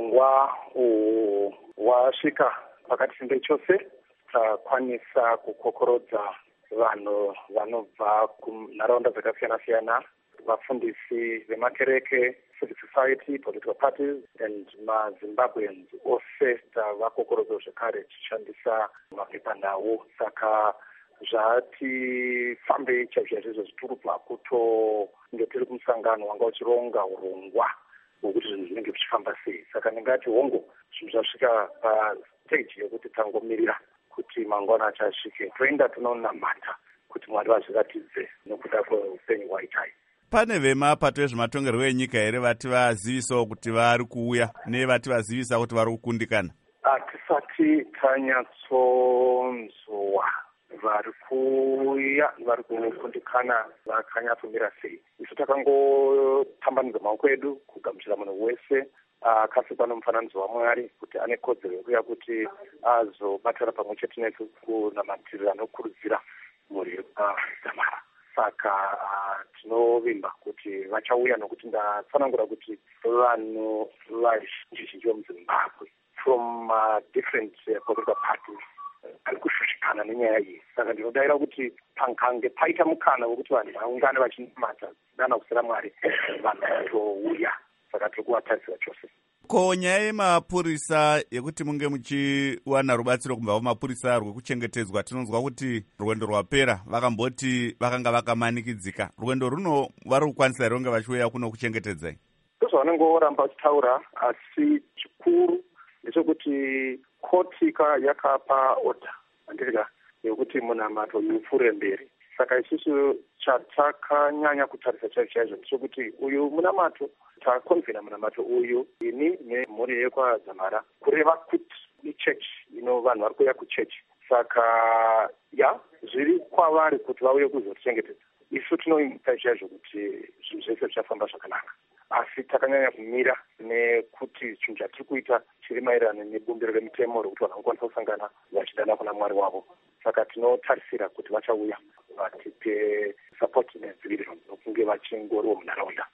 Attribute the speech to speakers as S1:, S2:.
S1: urongwa wasvika pakati ndechose takwanisa kukokorodza vanhu vanobva kunharaunda dzakasiyana-siyana, vafundisi vemakereke, civil society, political parties and maZimbabweans ose tavakokorodzwa zvekare tichishandisa mapepanhau. Saka zvatifambei chaizvo zvituru pakutonge tiri kumusangano wanga uchironga urongwa hwokuti zvinhu zvinenge zvichifamba sei. Saka ndingati hongu zvinhu zvasvika pastage yekuti tangomirira kuti mangwana achasvike, toenda tinonamata kuti Mwari vazviratidze nokuda kweupenyu hwaitai.
S2: Pane vemapato ezvematongerwo enyika here vati vazivisawo kuti vari kuuya nevati vazivisa kuti vari kukundikana?
S1: Hatisati tanyatsonzwa vari kuuya vari kukundikana vakanyatsomira sei. Isu takangotambanudza maoko edu kugamuchira munhu wese akasikwa nomufananidzo waMwari kuti ane kodzero yekuya kuti azobatana pamwe chete nesu kunamatirira nokurudzira mhuri yepaDzamara. Saka tinovimba kuti vachauya, nokuti ndatsanangura kuti vanhu vazhinji vemuZimbabwe from different political parties vari kushushikana nenyaya iyi. Saka ndinodavira kuti pangange paita mukana wekuti vanhu vaungane vachinamata dana kusira Mwari, vanhu vatouya. Saka tiri kuvatarisira chose.
S2: Ko nyaya yemapurisa yekuti munge muchiwana rubatsiro kubva kumapurisa rwekuchengetedzwa, tinonzwa kuti rwendo rwapera vakamboti vakanga vakamanikidzika. Rwendo runo vari kukwanisa here kunge vachiuya kuno kuchengetedzai?
S1: Ndozvavanongoramba vachitaura, asi chikuru ndechekuti koti yakapa oda andirika yekuti munamato upfuure mberi. Saka isusu chatakanyanya kutarisa chaizvo ndechekuti uyu munamato takonzera munamato uyu ini nemhuri yekwaDzamara kureva kuti ichechi vanhu vari kuuya kuchechi. Saka zviri kwavari kuti vauye kuzotichengetedza. Isu tinoita chaizvo kuti zvinhu zvese zvichafamba zvakanaka, asi takanyanya kumira nekuti chinhu chatiri kuita chiri maererano nebumbiro remutemo rokuti vanhu vanokwanisa kusangana vachidana kuna Mwari wavo. Saka tinotarisira kuti vachauya vatipe sapoti nedziviriro nokunge vachingoriwo munharaunda.